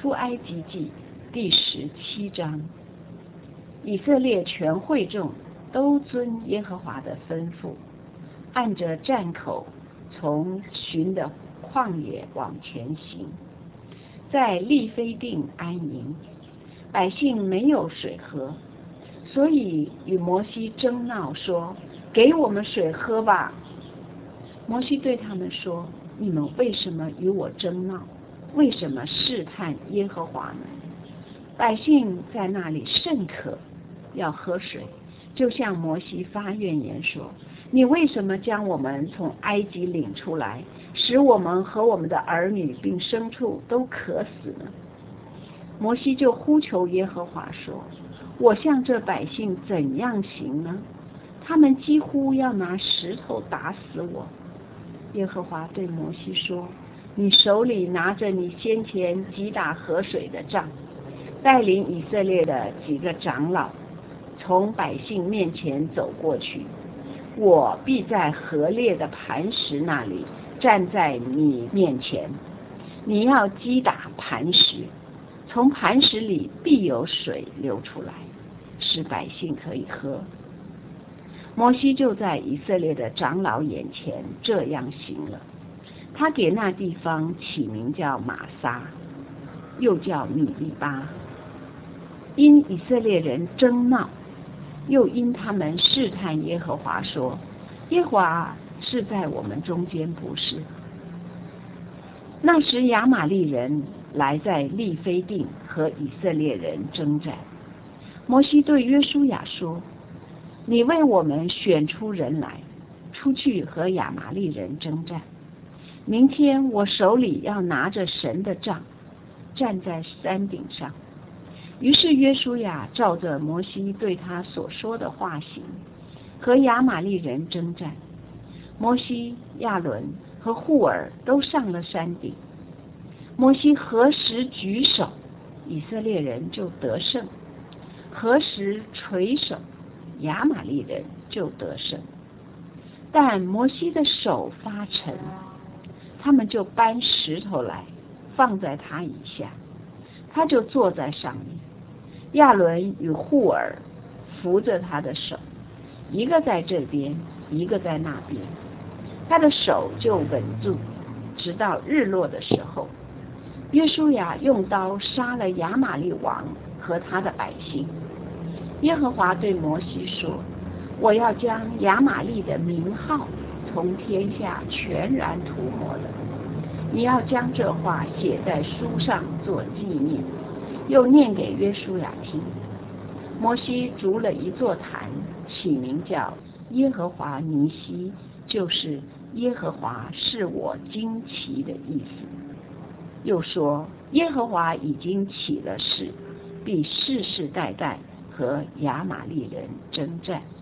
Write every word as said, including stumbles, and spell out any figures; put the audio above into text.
出埃及记第十七章。以色列全会众都遵耶和华的吩咐，按着站口从寻的旷野往前行，在利非定安营。百姓没有水喝，所以与摩西争闹说：给我们水喝吧。摩西对他们说：你们为什么与我争闹？为什么试探耶和华呢？百姓在那里甚渴，要喝水，就向摩西发怨言说：你为什么将我们从埃及领出来，使我们和我们的儿女并牲畜都渴死呢？摩西就呼求耶和华说：我向这百姓怎样行呢？他们几乎要拿石头打死我。耶和华对摩西说：你手里拿着你先前击打河水的杖，带领以色列的几个长老从百姓面前走过去，我必在河裂的磐石那里站在你面前，你要击打磐石，从磐石里必有水流出来，使百姓可以喝。摩西就在以色列的长老眼前这样行了。他给那地方起名叫玛撒，又叫米利巴。因以色列人争闹，又因他们试探耶和华说：耶和华是在我们中间不是？那时亚玛利人来在利非定和以色列人征战。摩西对约书亚说：你为我们选出人来，出去和亚玛利人征战。明天我手里要拿着神的杖，站在山顶上。于是约书亚照着摩西对他所说的话行，和亚玛利人征战。摩西、亚伦和户尔都上了山顶。摩西何时举手，以色列人就得胜；何时垂手，亚玛利人就得胜。但摩西的手发沉，他们就搬石头来放在他以下，他就坐在上面。亚伦与户尔扶着他的手，一个在这边，一个在那边，他的手就稳住，直到日落的时候。约书亚用刀杀了亚玛利王和他的百姓。耶和华对摩西说：我要将亚玛利的名号从天下全然涂抹了。你要将这话写在书上做纪念，又念给约书亚听。摩西筑了一座坛，起名叫耶和华尼西，就是耶和华是我惊奇的意思。又说：耶和华已经起了誓，必世世代代和亚玛利人征战。